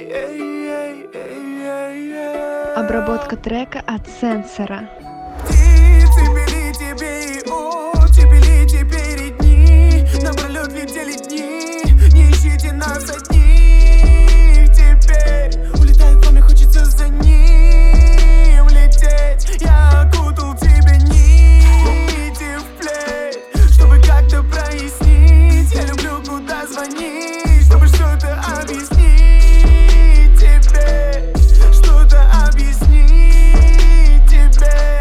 Обработка трека от Сенсора. Птицы пели тебе и оттепели теперь и дни. Напролет летели дни, не ищите нас одних. Теперь улетает пламя, хочется за ним лететь. Я окутал тебе нити в плеть, чтобы как-то прояснить. Я люблю, куда звонить, чтобы что-то объяснить тебе, что-то объяснить тебе.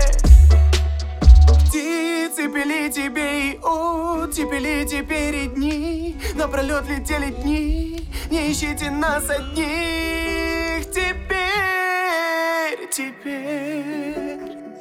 Птицы пели тебе и оттепели теперь и дни. Напролет летели дни, не ищите нас одних. Теперь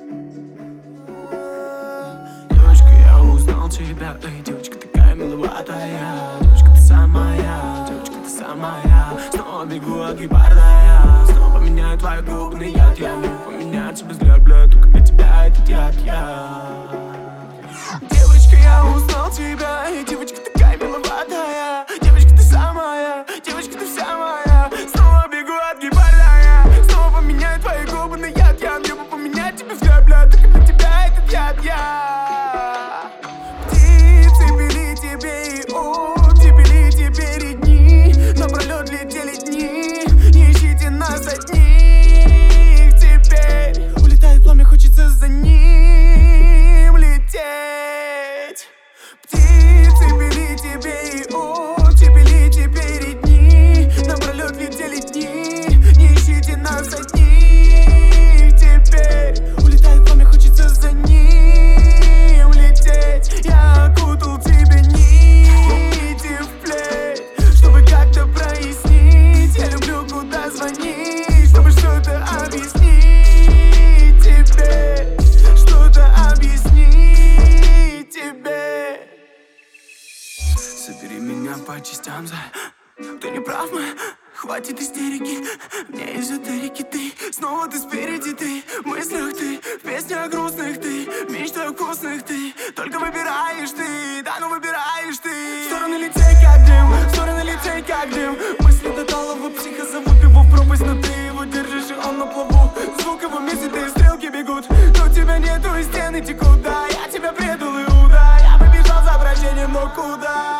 девочка, я узнал тебя. Эй, девочка, такая миловатая. Девочка, ты самая, девочка, ты самая. Снова бегу, огибарная. Снова поменяю твои губы на яд. Я могу поменять себе взгляд, бля, только для тебя этот яд я. Девочка, я узнал тебя. Эй, девочка, такая миловатая. Девочка, ты самая, девочка, ты вся моя. Снова бегу, огибарная. Снова поменяю твои губы на яд. Я могу поменять тебе взгляд, бля, только для тебя этот яд я. Птицы пели тебе и оттепели теперь и дни. Напролет летели дни, не ищите нас одних. Теперь улетает пламя, хочется за ним лететь. Птицы пели тебе и оттепели теперь и дни. Напролет летели дни, не ищите нас одних. Теперь улетает пламя, хочется за ним лететь. Я окутал тебе нити в плеть, чтобы как-то прояснить. Я люблю, куда звонить, чтобы что-то объяснить тебе, что-то объяснить тебе. Собери меня по частям, ты не прав, хватит истерики. Мне эзотерики ты, снова ты спереди ты. В мыслях ты, в песнях грустных ты, в мечтах вкусных ты. Только выбираешь ты, да ну выбираешь ты. В стороны летей как дым, в стороны летей как дым. Мысли до талого психа зовут его в пропасть, но ты его держишь, и он на плаву. Звук его месяц, и стрелки бегут, но тебя нету и стены текут. Да, я тебя предал, Иуда. Я побежал за прощением, но куда?